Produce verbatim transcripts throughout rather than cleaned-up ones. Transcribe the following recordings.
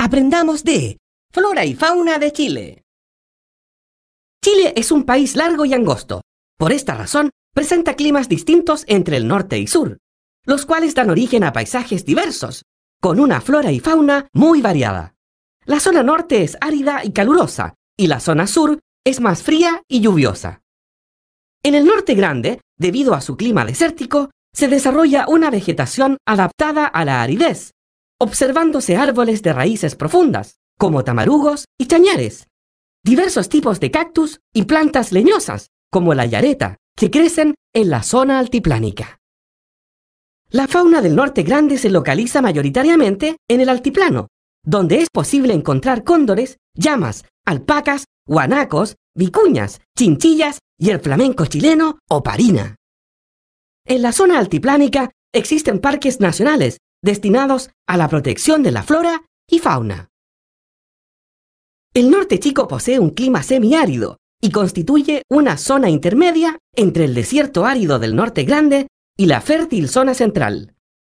Aprendamos de flora y fauna de Chile. Chile es un país largo y angosto. Por esta razón, presenta climas distintos entre el norte y sur, los cuales dan origen a paisajes diversos, con una flora y fauna muy variada. La zona norte es árida y calurosa, y la zona sur es más fría y lluviosa. En el norte grande, debido a su clima desértico, se desarrolla una vegetación adaptada a la aridez, observándose árboles de raíces profundas, como tamarugos y chañares, diversos tipos de cactus y plantas leñosas, como la yareta, que crecen en la zona altiplánica. La fauna del norte grande se localiza mayoritariamente en el altiplano, donde es posible encontrar cóndores, llamas, alpacas, guanacos, vicuñas, chinchillas y el flamenco chileno o parina. En la zona altiplánica existen parques nacionales destinados a la protección de la flora y fauna. El norte chico posee un clima semiárido y constituye una zona intermedia entre el desierto árido del norte grande y la fértil zona central.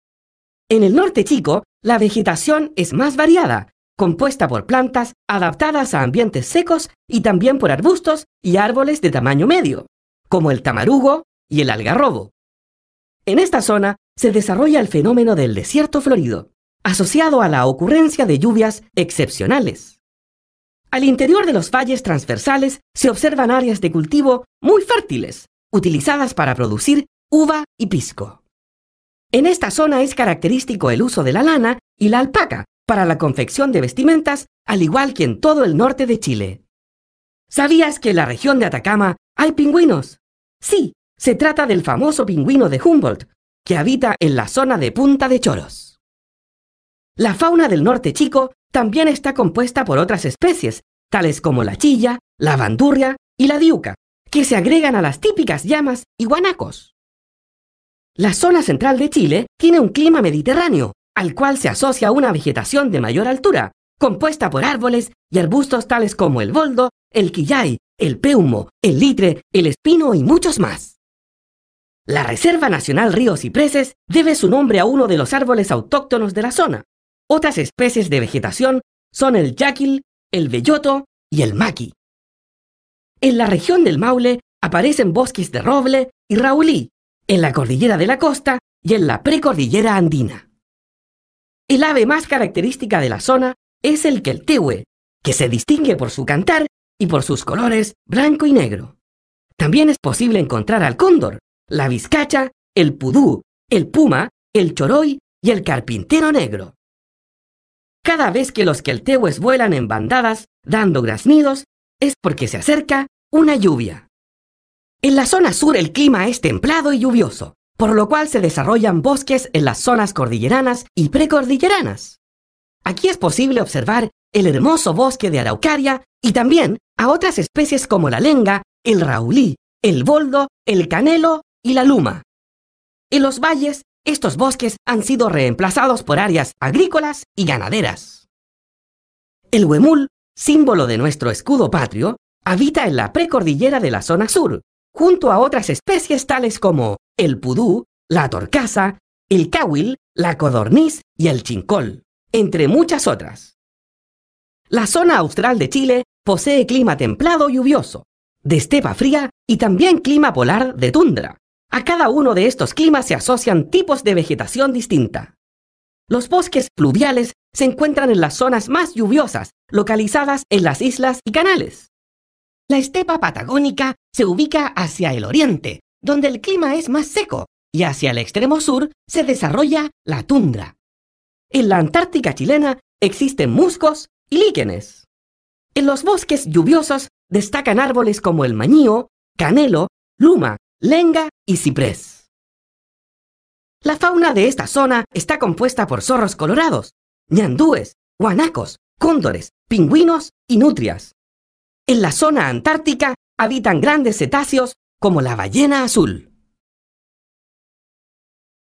En el norte chico, la vegetación es más variada, compuesta por plantas adaptadas a ambientes secos y también por arbustos y árboles de tamaño medio, como el tamarugo y el algarrobo. En esta zona se desarrolla el fenómeno del desierto florido, asociado a la ocurrencia de lluvias excepcionales. Al interior de los valles transversales se observan áreas de cultivo muy fértiles, utilizadas para producir uva y pisco. En esta zona es característico el uso de la lana y la alpaca para la confección de vestimentas, al igual que en todo el norte de Chile. ¿Sabías que en la región de Atacama hay pingüinos? Sí, se trata del famoso pingüino de Humboldt, que habita en la zona de Punta de Choros. La fauna del norte chico también está compuesta por otras especies, tales como la chilla, la bandurria y la diuca, que se agregan a las típicas llamas y guanacos. La zona central de Chile tiene un clima mediterráneo, al cual se asocia una vegetación de mayor altura, compuesta por árboles y arbustos tales como el boldo, el quillay, el peumo, el litre, el espino y muchos más. La Reserva Nacional Río Cipreses debe su nombre a uno de los árboles autóctonos de la zona. Otras especies de vegetación son el yaquil, el belloto y el maqui. En la región del Maule aparecen bosques de roble y raulí, en la cordillera de la costa y en la precordillera andina. El ave más característica de la zona es el queltehue, que se distingue por su cantar y por sus colores blanco y negro. También es posible encontrar al cóndor, la vizcacha, el pudú, el puma, el choroy y el carpintero negro. Cada vez que los queltehues vuelan en bandadas, dando graznidos, es porque se acerca una lluvia. En la zona sur el clima es templado y lluvioso, por lo cual se desarrollan bosques en las zonas cordilleranas y precordilleranas. Aquí es posible observar el hermoso bosque de araucaria y también a otras especies como la lenga, el raulí, el boldo, el canelo y la luma. En los valles, estos bosques han sido reemplazados por áreas agrícolas y ganaderas. El huemul, símbolo de nuestro escudo patrio, habita en la precordillera de la zona sur, junto a otras especies tales como el pudú, la torcaza, el cahuil, la codorniz y el chincol, entre muchas otras. La zona austral de Chile posee clima templado lluvioso, de estepa fría y también clima polar de tundra. A cada uno de estos climas se asocian tipos de vegetación distinta. Los bosques pluviales se encuentran en las zonas más lluviosas, localizadas en las islas y canales. La estepa patagónica se ubica hacia el oriente, donde el clima es más seco, y hacia el extremo sur se desarrolla la tundra. En la Antártica chilena existen musgos y líquenes. En los bosques lluviosos destacan árboles como el mañío, canelo, luma, lenga y ciprés. La fauna de esta zona está compuesta por zorros colorados, ñandúes, guanacos, cóndores, pingüinos y nutrias. En la zona antártica habitan grandes cetáceos como la ballena azul.